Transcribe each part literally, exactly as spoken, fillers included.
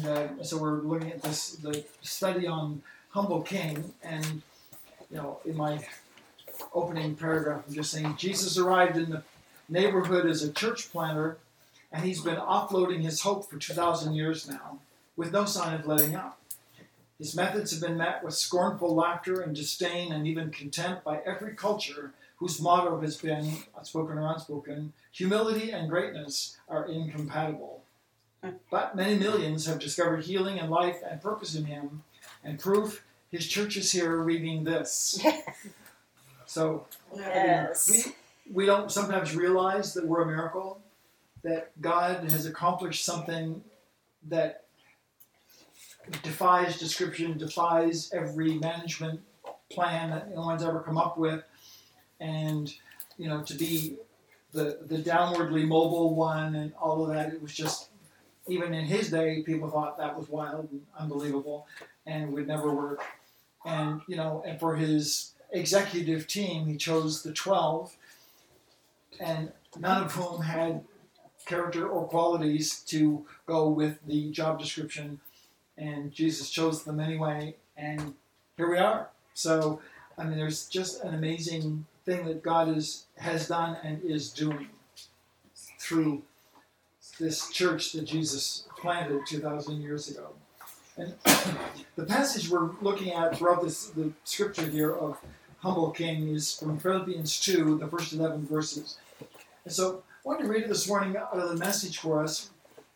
And uh, so we're looking at this, the study on humble king. And, you know, in my opening paragraph, I'm just saying, Jesus arrived in the neighborhood as a church planter, and he's been offloading his hope for two thousand years now, with no sign of letting up. His methods have been met with scornful laughter and disdain and even contempt by every culture whose motto has been, spoken or unspoken, humility and greatness are incompatible. But many millions have discovered healing and life and purpose in him, and proof his church is here reading this. So Yes. we, we don't sometimes realize that we're a miracle, that God has accomplished something that defies description, defies every management plan that no one's ever come up with. And, you know, to be the the downwardly mobile one and all of that, it was just, even in his day, people thought that was wild and unbelievable and would never work. And, you know, and for his executive team, he chose the twelve, and none of whom had character or qualities to go with the job description. And Jesus chose them anyway, and here we are. So, I mean, there's just an amazing thing that God is, has done and is doing through this church that Jesus planted two thousand years ago. And the passage we're looking at throughout this, the scripture here of humble king is from Philippians two, the first eleven verses. And so I wanted to read it this morning out of the Message for us.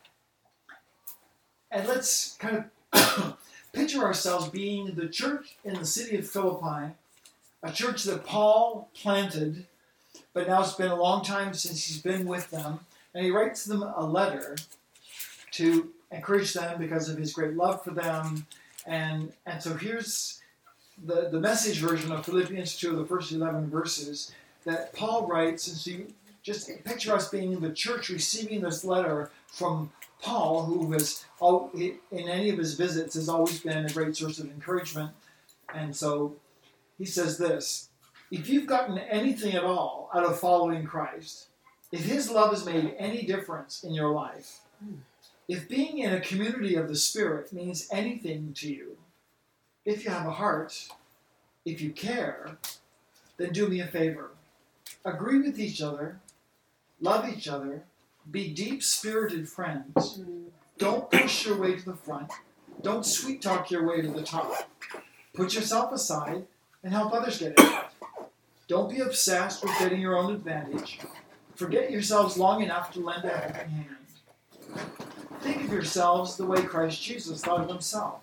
And let's kind of picture ourselves being the church in the city of Philippi, a church that Paul planted, but now it's been a long time since he's been with them. And he writes them a letter to encourage them because of his great love for them. And, and so here's the, the Message version of Philippians two, the first eleven verses, that Paul writes. And so you just picture us being the church receiving this letter from Paul, who has, in any of his visits, has always been a great source of encouragement. And so he says this: if you've gotten anything at all out of following Christ, if his love has made any difference in your life, if being in a community of the Spirit means anything to you, if you have a heart, if you care, then do me a favor. Agree with each other, love each other, be deep-spirited friends. Don't push your way to the front. Don't sweet-talk your way to the top. Put yourself aside and help others get it. Don't be obsessed with getting your own advantage. Forget yourselves long enough to lend a helping hand. Think of yourselves the way Christ Jesus thought of himself.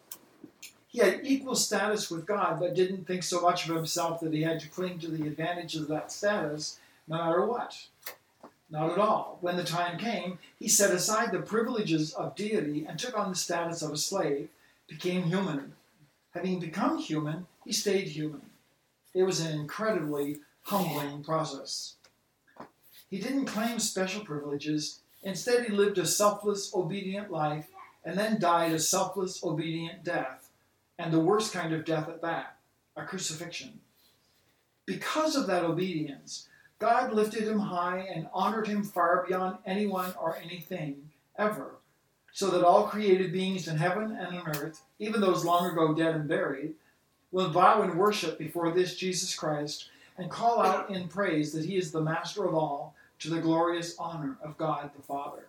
He had equal status with God, but didn't think so much of himself that he had to cling to the advantages of that status, no matter what. Not at all. When the time came, he set aside the privileges of deity and took on the status of a slave, became human. Having become human, he stayed human. It was an incredibly humbling process. He didn't claim special privileges. Instead, he lived a selfless, obedient life and then died a selfless, obedient death, and the worst kind of death at that, a crucifixion. Because of that obedience, God lifted him high and honored him far beyond anyone or anything ever, so that all created beings in heaven and on earth, even those long ago dead and buried, will bow in worship before this Jesus Christ and call out in praise that he is the master of all, to the glorious honor of God the Father.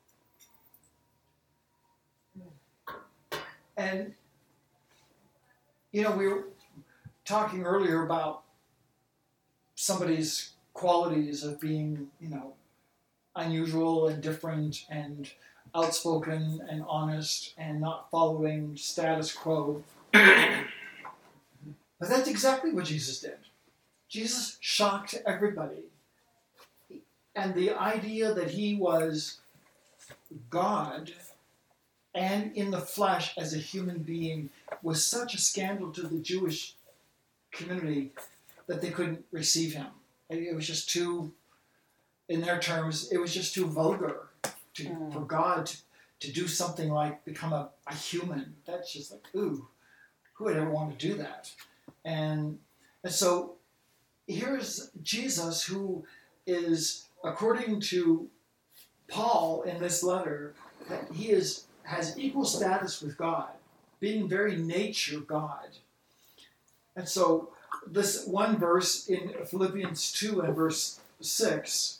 And, you know, we were talking earlier about somebody's qualities of being, you know, unusual and different and outspoken and honest and not following status quo. But that's exactly what Jesus did. Jesus shocked everybody. And the idea that he was God and in the flesh as a human being was such a scandal to the Jewish community that they couldn't receive him. It was just too, in their terms, it was just too vulgar to, mm. for God to, to do something like become a, a human. That's just like, ooh, who would ever want to do that? And, and so here's Jesus, who is, according to Paul in this letter, that he is has equal status with God, being very nature God. And so this one verse in Philippians two and verse six,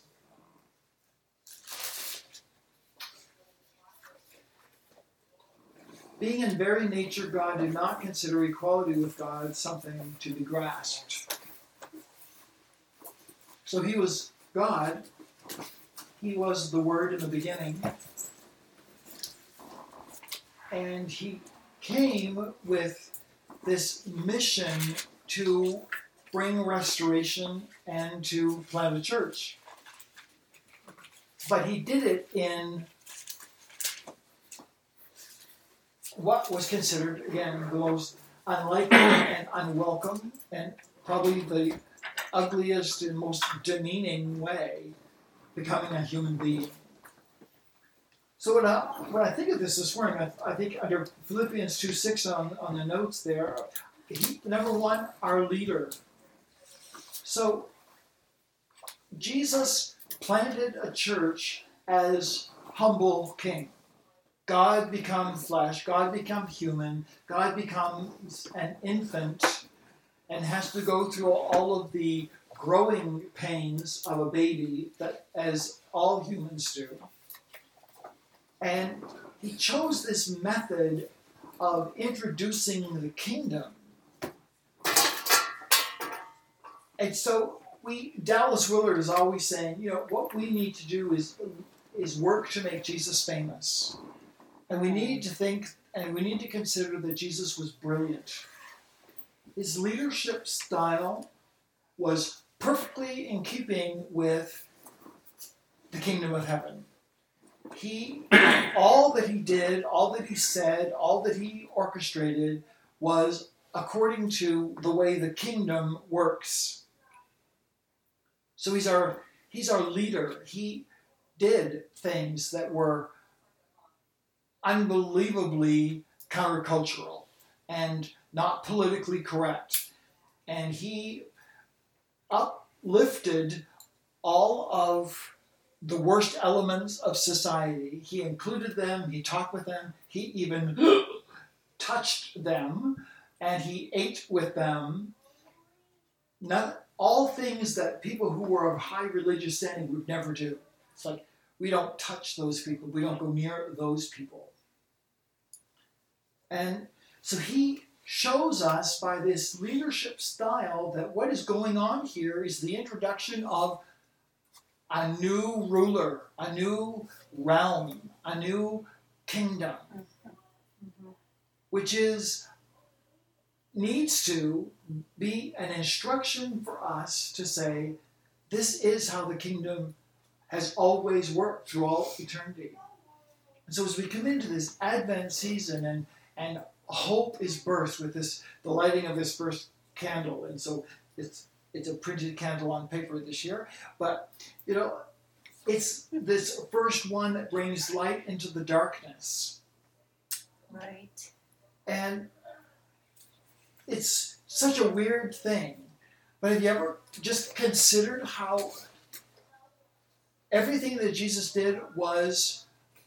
being in very nature God, did not consider equality with God something to be grasped. So he was God. He was the Word in the beginning. And he came with this mission to bring restoration and to plant a church. But he did it in what was considered, again, the most unlikely and unwelcome and probably the ugliest and most demeaning way, becoming a human being. So when I, when I think of this this morning, I, I think under Philippians two six on, on the notes there, he, number one, our leader. So Jesus planted a church as humble king. God become flesh, God become human, God becomes an infant and has to go through all of the growing pains of a baby, that as all humans do. And he chose this method of introducing the kingdom. And so we, Dallas Willard is always saying, you know, what we need to do is, is work to make Jesus famous. And we need to think, and we need to consider that Jesus was brilliant. His leadership style was perfectly in keeping with the kingdom of heaven. He, all that he did, all that he said, all that he orchestrated was according to the way the kingdom works. So he's our, he's our leader. He did things that were unbelievably countercultural and not politically correct. And he uplifted all of the worst elements of society. He included them, he talked with them, he even touched them, and he ate with them. Not, all things that people who were of high religious standing would never do. It's like, we don't touch those people, we don't go near those people. And so he shows us by this leadership style that what is going on here is the introduction of a new ruler, a new realm, a new kingdom, mm-hmm. which is needs to be an instruction for us to say, this is how the kingdom has always worked through all eternity. And so as we come into this Advent season and And hope is birthed with this, the lighting of this first candle. And so it's it's a printed candle on paper this year. But, you know, it's this first one that brings light into the darkness. Right. And it's such a weird thing. But have you ever just considered how everything that Jesus did was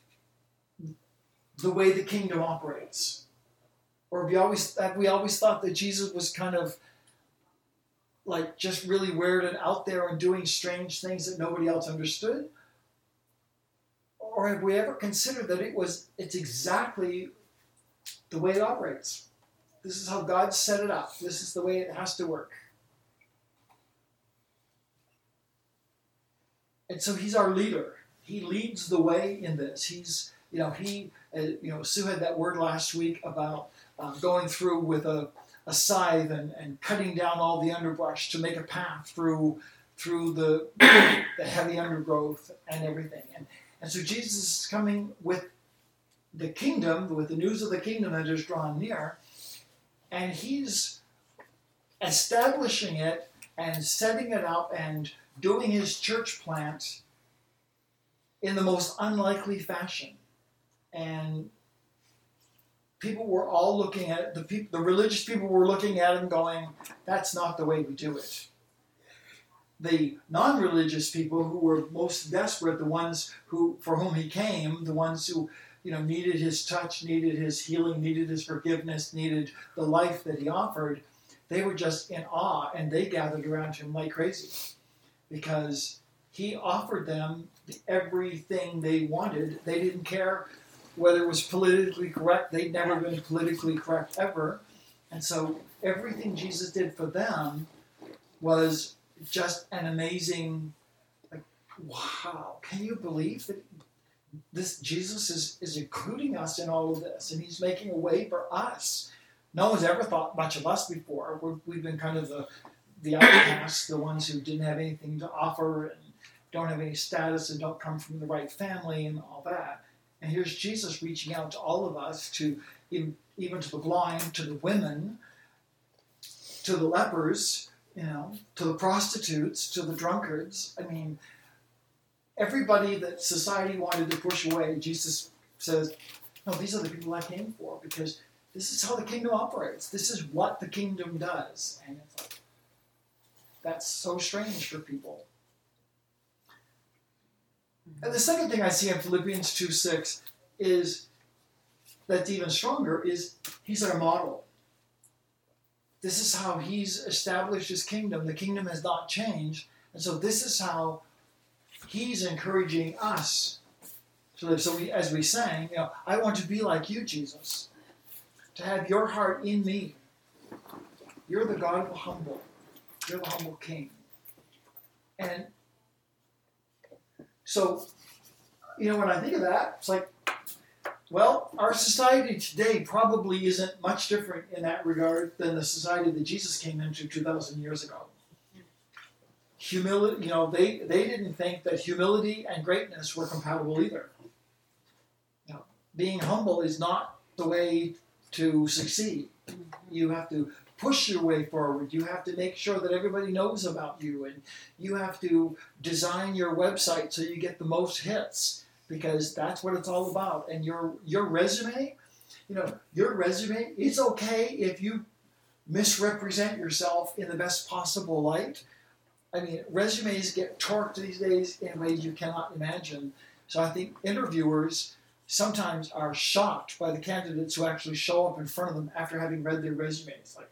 the way the kingdom operates? Or have we always have we always thought that Jesus was kind of like just really weird and out there and doing strange things that nobody else understood? Or have we ever considered that it was it's exactly the way it operates? This is how God set it up. This is the way it has to work. And so he's our leader. He leads the way in this. He's You know, he, uh, you know, Sue had that word last week about uh, going through with a, a scythe and, and cutting down all the underbrush to make a path through through the the heavy undergrowth and everything. And, and so Jesus is coming with the kingdom, with the news of the kingdom that is drawn near, and he's establishing it and setting it up and doing his church plant in the most unlikely fashion. And people were all looking at it, the people, the religious people were looking at him going, that's not the way we do it. The non-religious people who were most desperate, the ones who for whom he came, the ones who, you know, needed his touch, needed his healing, needed his forgiveness, needed the life that he offered, they were just in awe, and they gathered around him like crazy because he offered them everything they wanted. They didn't care whether it was politically correct. They'd never been politically correct ever. And so everything Jesus did for them was just an amazing, like, wow, can you believe that this Jesus is, is including us in all of this, and he's making a way for us. No one's ever thought much of us before. We're, we've been kind of the, the outcasts, the ones who didn't have anything to offer and don't have any status and don't come from the right family and all that. And here's Jesus reaching out to all of us, to even, even to the blind, to the women, to the lepers, you know, to the prostitutes, to the drunkards. I mean, everybody that society wanted to push away, Jesus says, no, these are the people I came for, because this is how the kingdom operates. This is what the kingdom does. And it's like, that's so strange for people. And the second thing I see in Philippians two six is, that's even stronger, is he's our model. This is how he's established his kingdom. The kingdom has not changed. And so this is how he's encouraging us. So, so we, as we sang, you know, I want to be like you, Jesus. To have your heart in me. You're the God of the humble. You're the humble king. And so, you know, when I think of that, it's like, well, our society today probably isn't much different in that regard than the society that Jesus came into two thousand years ago. Humility, you know, they, they didn't think that humility and greatness were compatible either. You know, being humble is not the way to succeed. You have to push your way forward. You have to make sure that everybody knows about you, and you have to design your website so you get the most hits, because that's what it's all about. And your your resume, you know, your resume, it's okay if you misrepresent yourself in the best possible light. I mean, resumes get torqued these days in ways you cannot imagine. So I think interviewers sometimes are shocked by the candidates who actually show up in front of them after having read their resumes. Like,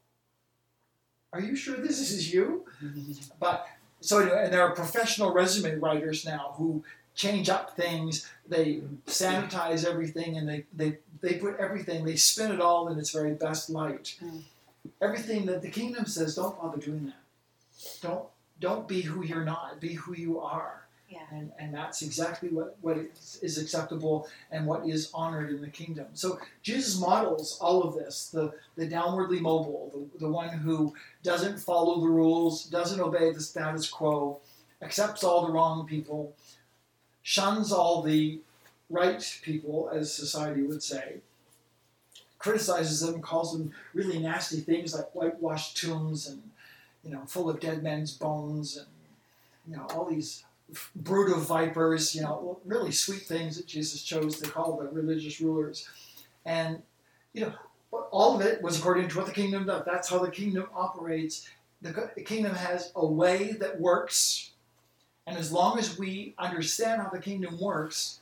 are you sure this is you? But so anyway, and there are professional resume writers now who change up things. They sanitize everything, and they, they, they put everything, they spin it all in its very best light. Mm. Everything that the kingdom says, don't bother doing that. Don't don't be who you're not. Be who you are. Yeah. And and that's exactly what, what is, is acceptable and what is honored in the kingdom. So Jesus models all of this. The, the downwardly mobile, the, the one who doesn't follow the rules, doesn't obey the status quo, accepts all the wrong people, shuns all the right people, as society would say, criticizes them, calls them really nasty things like whitewashed tombs and, you know, full of dead men's bones and, you know, all these brood of vipers, you know, really sweet things that Jesus chose to call the religious rulers. And, you know, all of it was according to what the kingdom does. That's how the kingdom operates. The, the kingdom has a way that works. And as long as we understand how the kingdom works,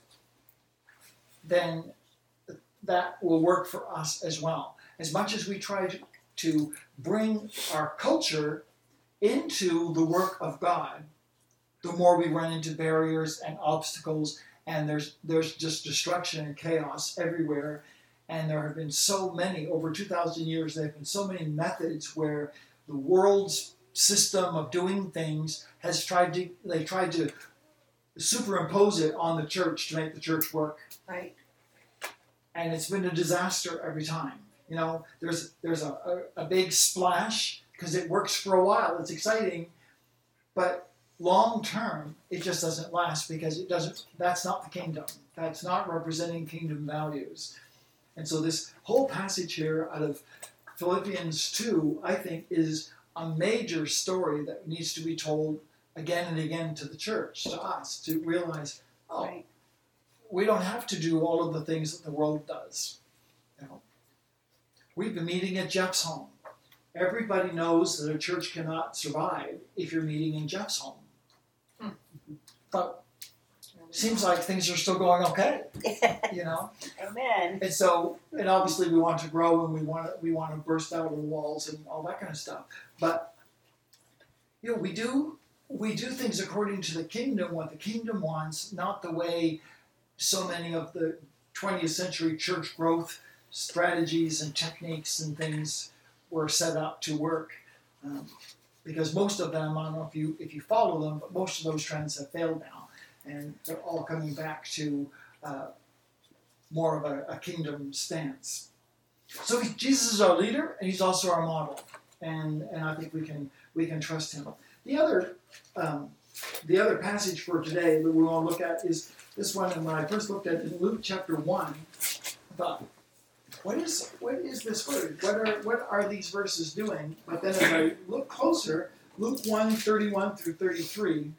then that will work for us as well. As much as we try to, to bring our culture into the work of God, the more we run into barriers and obstacles, and there's there's just destruction and chaos everywhere. And there have been so many, over two thousand years, there have been so many methods where the world's system of doing things has tried to, they tried to superimpose it on the church to make the church work. Right. And it's been a disaster every time. You know, there's there's a, a, a big splash because it works for a while. It's exciting, but long term, it just doesn't last because it doesn't. That's not the kingdom. That's not representing kingdom values. And so this whole passage here out of Philippians two, I think, is a major story that needs to be told again and again to the church, to us, to realize, oh, right. We don't have to do all of the things that the world does. You know, we've been meeting at Jeff's home. Everybody knows that a church cannot survive if you're meeting in Jeff's home. Hmm. But seems like things are still going okay, you know. Amen. And so, and obviously we want to grow and we want to we want to burst out of the walls and all that kind of stuff. But you know, we do we do things according to the kingdom, what the kingdom wants, not the way so many of the twentieth century church growth strategies and techniques and things were set up to work. Um, because most of them, I don't know if you if you follow them, but most of those trends have failed now. And they're all coming back to uh, more of a, a kingdom stance. So he, Jesus is our leader, and he's also our model, and and I think we can we can trust him. The other um, the other passage for today that we want to look at is this one. And when I first looked at it in Luke chapter one, I thought, what is what is this word? What are what are these verses doing? But then as I look closer, Luke one thirty-one through thirty-three.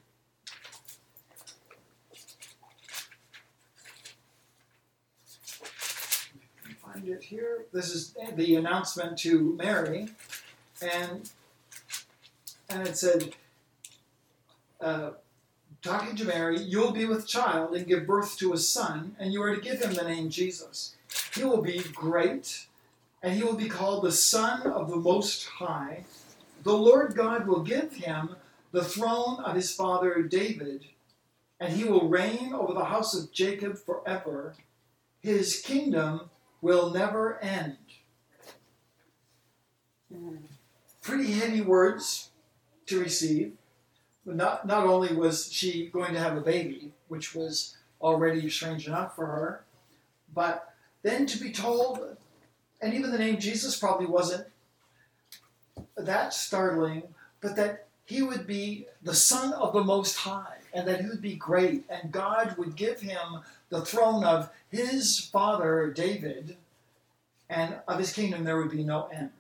Find it here. This is the announcement to Mary, and and it said, uh, talking to Mary, "You'll be with child and give birth to a son, and you are to give him the name Jesus. He will be great, and he will be called the Son of the Most High. The Lord God will give him the throne of his father David, and he will reign over the house of Jacob forever. His kingdom will never end." Pretty heavy words to receive. But not, not only was she going to have a baby, which was already strange enough for her, but then to be told, and even the name Jesus probably wasn't that startling, but that he would be the Son of the Most High, and that he would be great, and God would give him the throne of his father David, and of his kingdom there would be no end.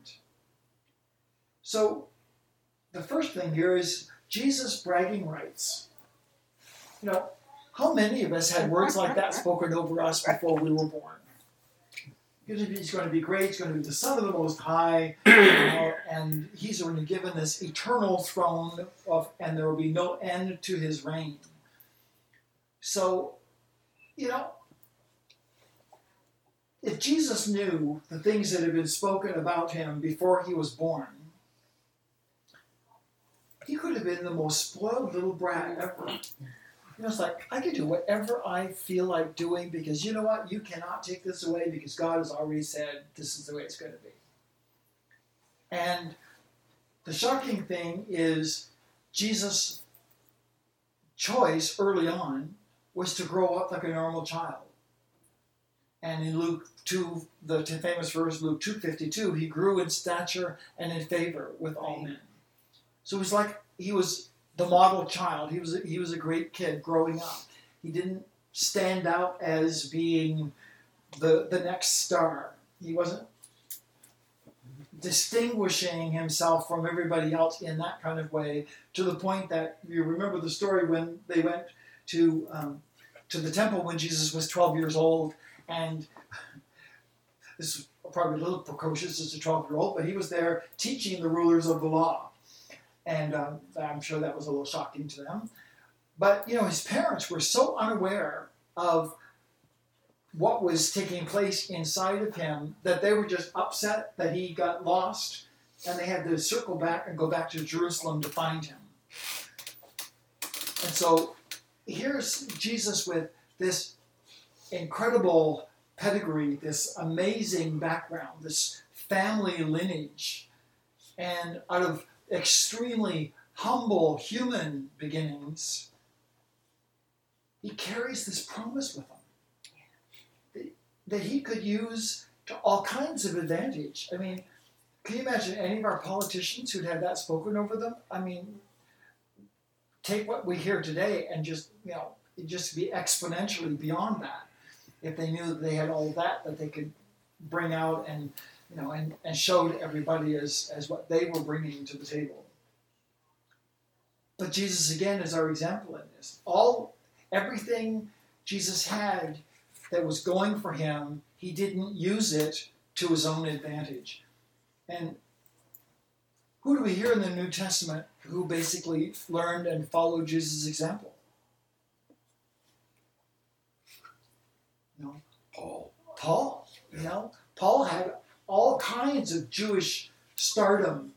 So the first thing here is Jesus' bragging rights. You know, how many of us had words like that spoken over us before we were born? He's going to be great, he's going to be the Son of the Most High, you know, and he's going to be given this eternal throne, of, and there will be no end to his reign. So, you know, if Jesus knew the things that had been spoken about him before he was born, he could have been the most spoiled little brat ever. You know, it's like, I can do whatever I feel like doing because you know what? You cannot take this away because God has already said this is the way it's going to be. And the shocking thing is Jesus' choice early on was to grow up like a normal child. And in Luke two, the famous verse, Luke two fifty-two, he grew in stature and in favor with all men. So it was like he was the model child. He was a, he was a great kid growing up. He didn't stand out as being the the next star. He wasn't distinguishing himself from everybody else in that kind of way, to the point that you remember the story when they went to um, to the temple when Jesus was twelve years old, and this is probably a little precocious as a twelve-year-old, but he was there teaching the rulers of the law. And um, I'm sure that was a little shocking to them. But, you know, his parents were so unaware of what was taking place inside of him that they were just upset that he got lost, and they had to circle back and go back to Jerusalem to find him. And so here's Jesus with this incredible pedigree, this amazing background, this family lineage, and out of extremely humble human beginnings, he carries this promise with him that he could use to all kinds of advantage. I mean, can you imagine any of our politicians who'd had that spoken over them? I mean, take what we hear today and just, you know, it'd just be exponentially beyond that if they knew that they had all that that they could bring out and, you know, and, and showed everybody as, as what they were bringing to the table. But Jesus, again, is our example in this. All, everything Jesus had that was going for him, he didn't use it to his own advantage. And who do we hear in the New Testament who basically learned and followed Jesus' example? Paul, you know, Paul had all kinds of Jewish stardom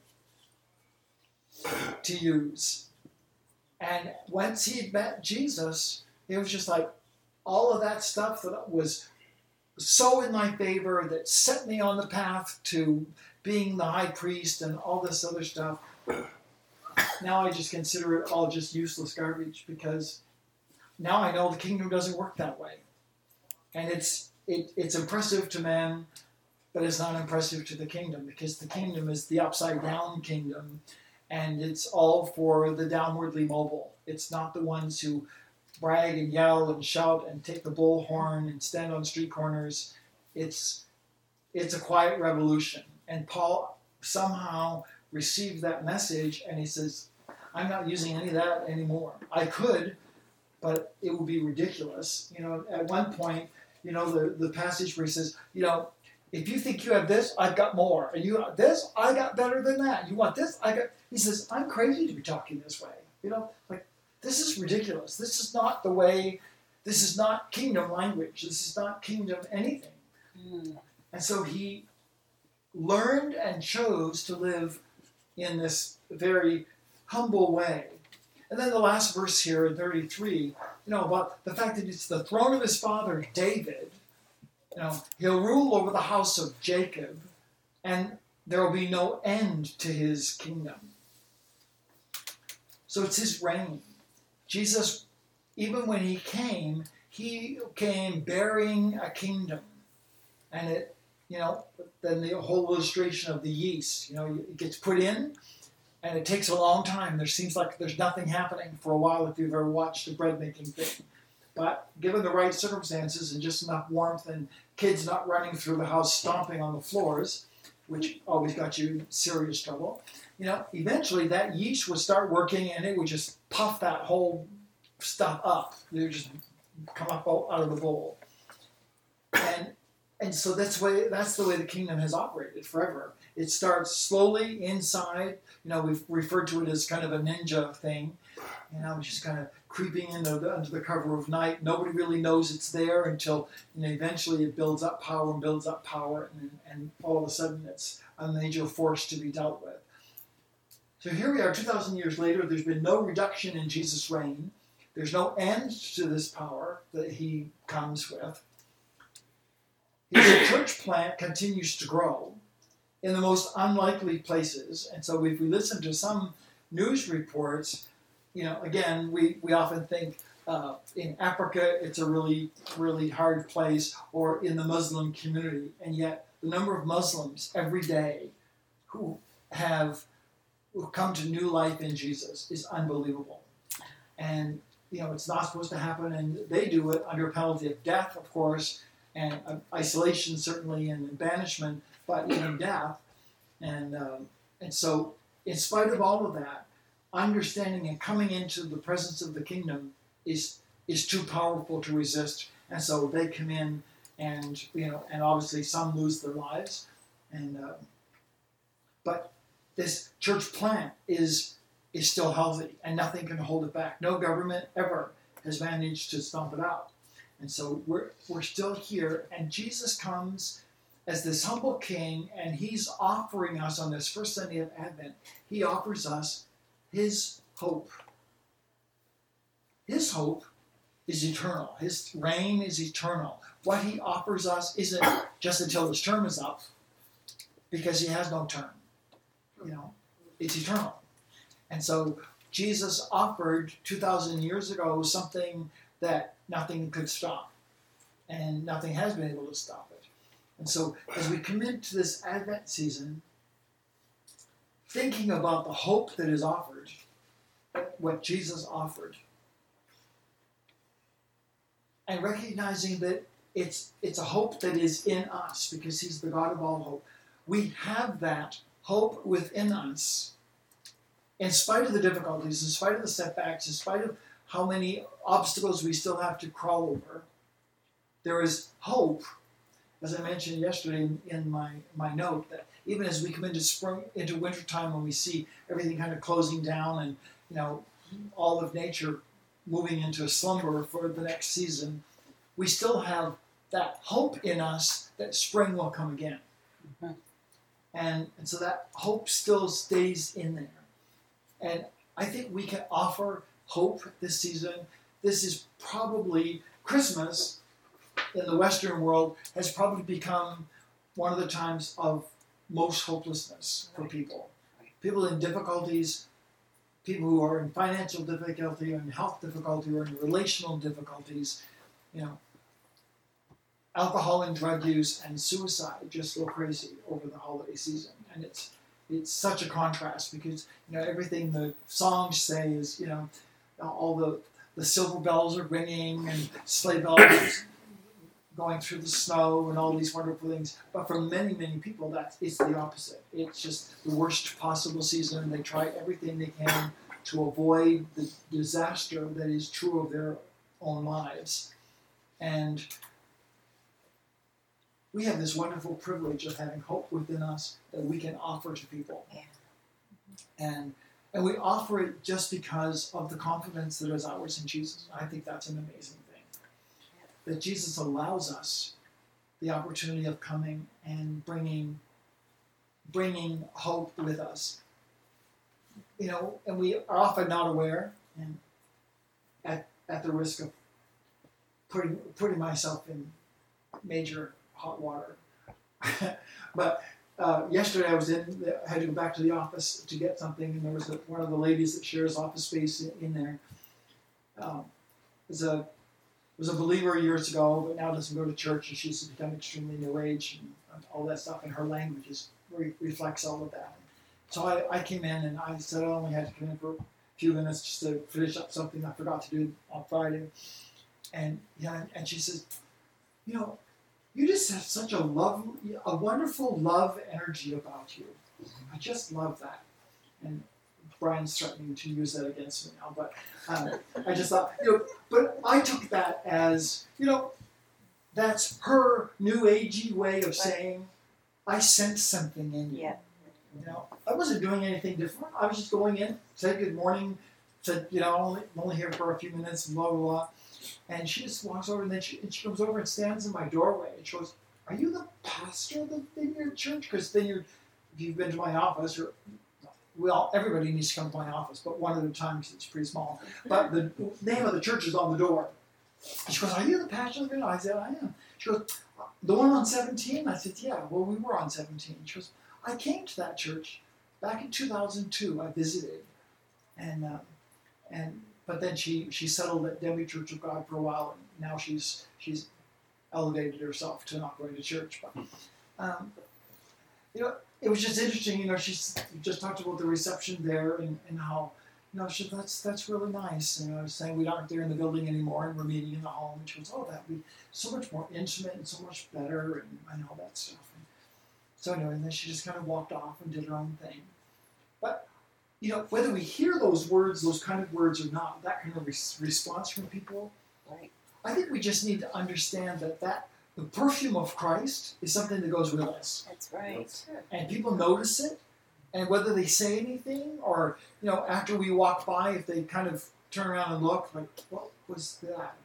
to use. And once he met Jesus, it was just like all of that stuff that was so in my favor, that set me on the path to being the high priest and all this other stuff. Now I just consider it all just useless garbage, because now I know the kingdom doesn't work that way. And it's it, it's impressive to man, but it's not impressive to the kingdom, because the kingdom is the upside down kingdom, and it's all for the downwardly mobile. It's not the ones who brag and yell and shout and take the bullhorn and stand on street corners. It's it's a quiet revolution. And Paul somehow received that message, and he says, I'm not using any of that anymore. I could, but it would be ridiculous. You know, at one point, you know, the, the passage where he says, you know, if you think you have this, I've got more. And you got this, I got better than that. You want this, I got... He says, I'm crazy to be talking this way. You know, like, this is ridiculous. This is not the way, this is not kingdom language. This is not kingdom anything. Mm. And so he learned and chose to live in this very humble way. And then the last verse here in thirty-three, you know, about the fact that it's the throne of his father, David. You know, he'll rule over the house of Jacob, and there will be no end to his kingdom. So it's his reign. Jesus, even when he came, he came bearing a kingdom. And it, you know, then the whole illustration of the yeast, you know, it gets put in, and it takes a long time. There seems like there's nothing happening for a while if you've ever watched a bread making thing. But given the right circumstances and just enough warmth and kids not running through the house stomping on the floors, which always got you in serious trouble, you know, eventually that yeast would start working, and it would just puff that whole stuff up. It would just come up out of the bowl. And and so that's the way that's the way the kingdom has operated forever. It starts slowly inside. You know, we've referred to it as kind of a ninja thing. You know, just kind of creeping into the, under the cover of night. Nobody really knows it's there until, you know, eventually it builds up power and builds up power, and, and all of a sudden it's a major force to be dealt with. So here we are, two thousand years later. There's been no reduction in Jesus' reign. There's no end to this power that he comes with. His church plant continues to grow in the most unlikely places. And so if we listen to some news reports, you know, again, we, we often think uh, in Africa it's a really, really hard place, or in the Muslim community. And yet the number of Muslims every day who have who come to new life in Jesus is unbelievable. And, you know, it's not supposed to happen, and they do it under penalty of death, of course, and uh, isolation certainly, and banishment, but even death. And um, and so, in spite of all of that, understanding and coming into the presence of the kingdom is is too powerful to resist. And so they come in, and you know, and obviously some lose their lives, and uh, but this church plant is is still healthy, and nothing can hold it back. No government ever has managed to stomp it out. And so we're we're still here, and Jesus comes as this humble king, and he's offering us on this first Sunday of Advent, he offers us his hope. His hope is eternal. His reign is eternal. What he offers us isn't just until his term is up, because he has no term. You know, it's eternal. And so Jesus offered two thousand years ago something that nothing could stop, and nothing has been able to stop it. And so as we commit to this Advent season, thinking about the hope that is offered, what Jesus offered, and recognizing that it's it's a hope that is in us, because he's the God of all hope. We have that hope within us, in spite of the difficulties, in spite of the setbacks, in spite of how many obstacles we still have to crawl over. There is hope, as I mentioned yesterday in, in my, my note, that even as we come into spring, into wintertime, when we see everything kind of closing down, and you know, all of nature moving into slumber for the next season, we still have that hope in us that spring will come again. Mhm. And, and so that hope still stays in there. And I think we can offer hope this season. This is probably, Christmas in the Western world has probably become one of the times of most hopelessness for people. People in difficulties, people who are in financial difficulty, or in health difficulty, or in relational difficulties, you know, alcohol and drug use and suicide just go crazy over the holiday season. And it's it's such a contrast because, you know, everything the songs say is, you know, all the, the silver bells are ringing and sleigh bells going through the snow and all these wonderful things. But for many, many people, that is the opposite. It's just the worst possible season. They try everything they can to avoid the disaster that is true of their own lives. And we have this wonderful privilege of having hope within us that we can offer to people. Yeah. And and we offer it just because of the confidence that is ours in Jesus. I think that's an amazing thing. That Jesus allows us the opportunity of coming and bringing bringing hope with us. You know, and we are often not aware, and at at the risk of putting putting myself in major hot water. But uh, yesterday I was in, I had to go back to the office to get something, and there was a, one of the ladies that shares office space in, in there. Um, was a was a believer years ago, but now doesn't go to church, and she's become extremely new age and all that stuff, and her language is, re- reflects all of that. So I, I came in and I said I only had to come in for a few minutes just to finish up something I forgot to do on Friday. And yeah, and she says, you know, you just have such a love, a wonderful love energy about you. I just love that. And Brian's threatening to use that against me now, but um, I just thought, you know, but I took that as, you know, that's her new agey way of saying, I sense something in you. Yeah. You know, I wasn't doing anything different. I was just going in, said good morning, said, you know, only, I'm only here for a few minutes, blah, blah, blah. And she just walks over, and then she, and she comes over and stands in my doorway. And she goes, are you the pastor of the Vineyard Church? Because Vineyard, if you've been to my office, or well, everybody needs to come to my office, but one at a time because it's pretty small. But the name of the church is on the door. And she goes, are you the pastor of the Vineyard? I said, I am. She goes, the one on seventeen? I said, yeah, well, we were on seventeen. She goes, I came to that church back in two thousand two. I visited. And, um, and but then she, she settled at Demi Church of God for a while, and now she's she's elevated herself to not going to church. But, um, you know, it was just interesting, you know, she's just talked about the reception there and, and how, you know, she, that's that's really nice. And I was saying we aren't there in the building anymore and we're meeting in the home. And she goes, oh, that would be so much more intimate and so much better and, and all that stuff. And so anyway, and then she just kind of walked off and did her own thing. But, you know, whether we hear those words, those kind of words or not, that kind of res- response from people, Right. I think we just need to understand that, that the perfume of Christ is something that goes with us. That's right. And people notice it, and whether they say anything or, you know, after we walk by, if they kind of turn around and look, like, what was that about?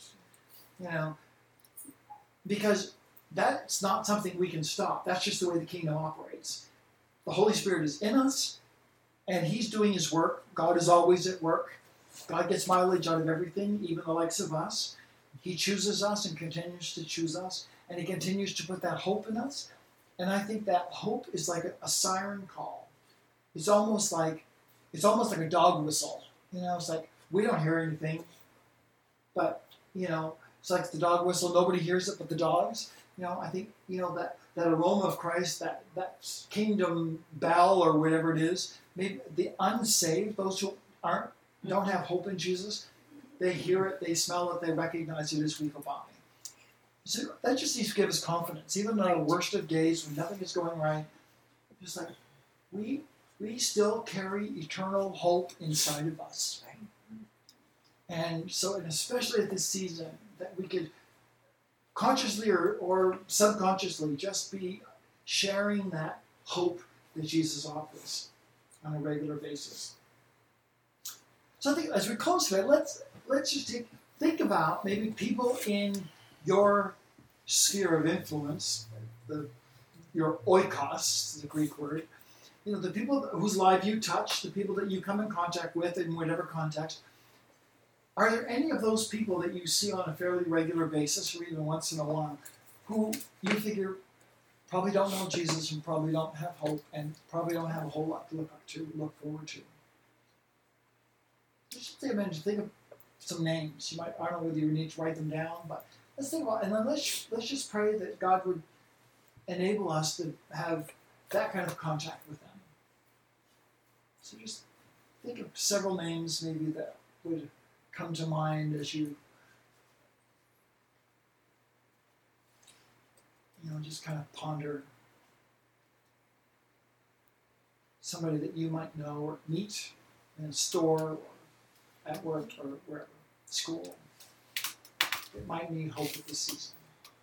You know, because that's not something we can stop. That's just the way the kingdom operates. The Holy Spirit is in us, and He's doing His work. God is always at work. God gets mileage out of everything, even the likes of us. He chooses us and continues to choose us, and He continues to put that hope in us. And I think that hope is like a, a siren call. It's almost like it's almost like a dog whistle. You know, it's like we don't hear anything, but you know, it's like the dog whistle. Nobody hears it but the dogs. You know, I think you know that, that aroma of Christ, that that kingdom bell or whatever it is. Maybe the unsaved, those who aren't don't have hope in Jesus, they hear it, they smell it, they recognize it as we go by. So that just needs to give us confidence, even on the worst of days when nothing is going right. Just like we we still carry eternal hope inside of us. And so, and especially at this season, that we could consciously or, or subconsciously just be sharing that hope that Jesus offers on a regular basis. So I think as we close today, let's let's just take, think about maybe people in your sphere of influence, the, your oikos, the Greek word, you know, the people whose life you touch, the people that you come in contact with in whatever context, are there any of those people that you see on a fairly regular basis or even once in a while who you figure probably don't know Jesus and probably don't have hope and probably don't have a whole lot to look up to, look forward to? Just think, I mean, think of some names. You might, I don't know whether you need to write them down, but let's think about it. And then let's, let's just pray that God would enable us to have that kind of contact with them. So just think of several names maybe that would come to mind as you, you know, just kind of ponder somebody that you might know or meet in a store or at work or wherever, school. It might need hope at this season.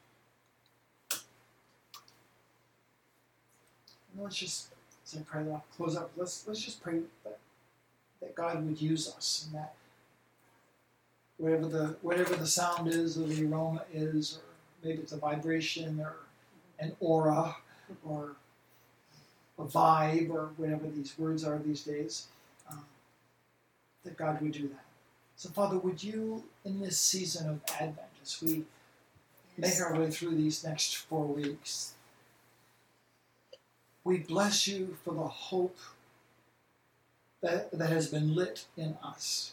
And let's just, as I pray that I'll close up, let's let's just pray that, that God would use us and that whatever the whatever the sound is or the aroma is, or maybe it's a vibration or an aura or a vibe or whatever these words are these days, um, that God would do that. So Father, would you, in this season of Advent, as we Yes. make our way through these next four weeks, we bless you for the hope that, that has been lit in us.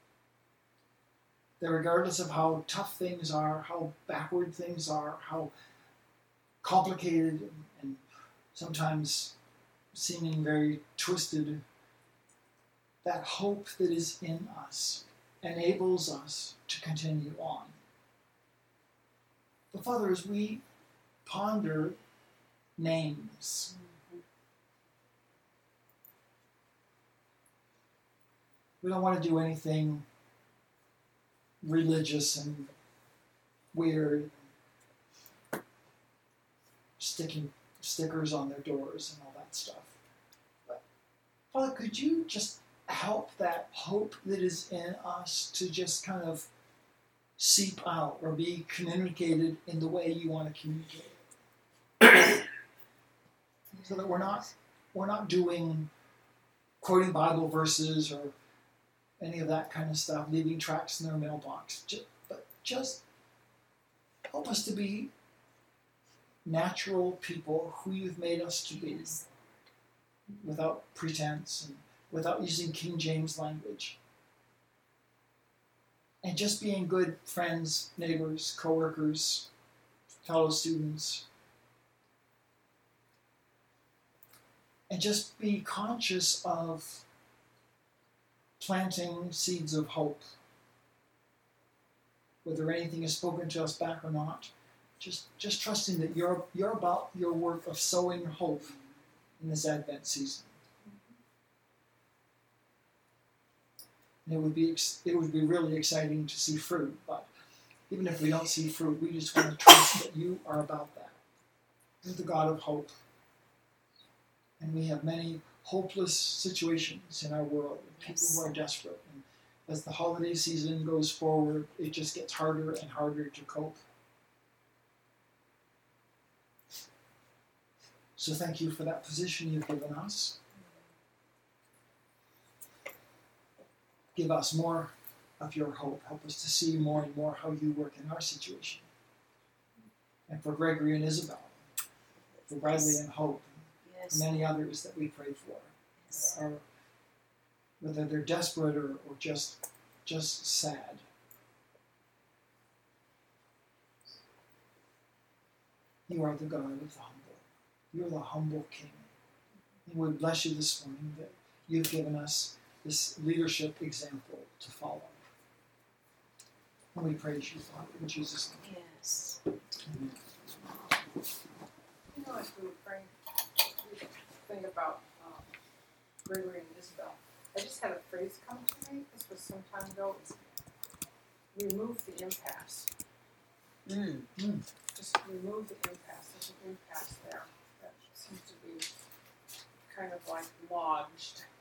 That regardless of how tough things are, how backward things are, how complicated and, and sometimes seeming very twisted, that hope that is in us enables us to continue on. But Father, as we ponder names, we don't want to do anything religious and weird, sticking stickers on their doors and all that stuff. But Father, could you just help that hope that is in us to just kind of seep out or be communicated in the way you want to communicate it? So that we're not we're not doing quoting Bible verses or any of that kind of stuff, leaving tracts in their mailbox. Just, but just help us to be natural people who you've made us to be, without pretense and without using King James language. And just being good friends, neighbors, co-workers, fellow students. And just be conscious of planting seeds of hope. Whether anything is spoken to us back or not, just just trusting that you're you're about your work of sowing hope in this Advent season. And it would be it would be really exciting to see fruit, but even if we don't see fruit, we just want to trust that you are about that. You're the God of hope. And we have many hopeless situations in our world, people Yes. who are desperate. And as the holiday season goes forward, it just gets harder and harder to cope. So thank you for that position you've given us. Give us more of your hope. Help us to see more and more how you work in our situation. And for Gregory and Isabel, for Bradley and Hope, Yes. and many others that we pray for, Yes. are, whether they're desperate or, or just just sad. You are the God of the humble. You're the humble King. And we bless you this morning that you've given us this leadership example to follow. And we praise you, Father, in Jesus' name. Yes. Amen. You know, as we were praying, we think about um, Gregory and Isabel. I just had a phrase come to me. This was some time ago. It's remove the impasse. Mm. Mm. Just remove the impasse. There's an impasse there that seems to be kind of like lodged